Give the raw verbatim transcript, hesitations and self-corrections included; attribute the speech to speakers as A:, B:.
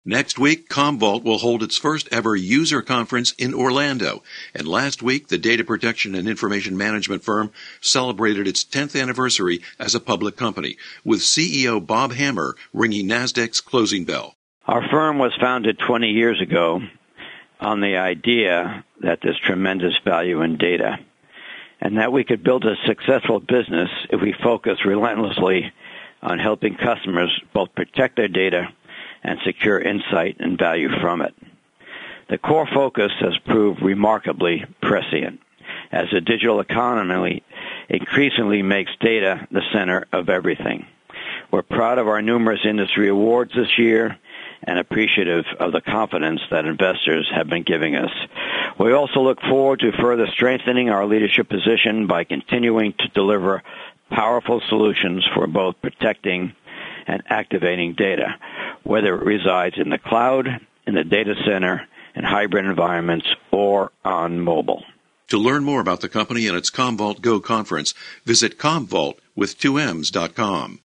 A: Next week, Commvault will hold its first ever user conference in Orlando. And last week, the data protection and information management firm celebrated its tenth anniversary as a public company, with C E O Bob Hammer ringing NASDAQ's closing bell.
B: Our firm was founded twenty years ago on the idea that there's tremendous value in data, and that we could build a successful business if we focus relentlessly on helping customers both protect their data and secure insight and value from it. The core focus has proved remarkably prescient, as the digital economy increasingly makes data the center of everything. We're proud of our numerous industry awards this year and appreciative of the confidence that investors have been giving us. We also look forward to further strengthening our leadership position by continuing to deliver powerful solutions for both protecting and activating data, whether it resides in the cloud, in the data center, in hybrid environments, or on mobile.
A: To learn more about the company and its Commvault Go conference, visit commvault with two M's dot com.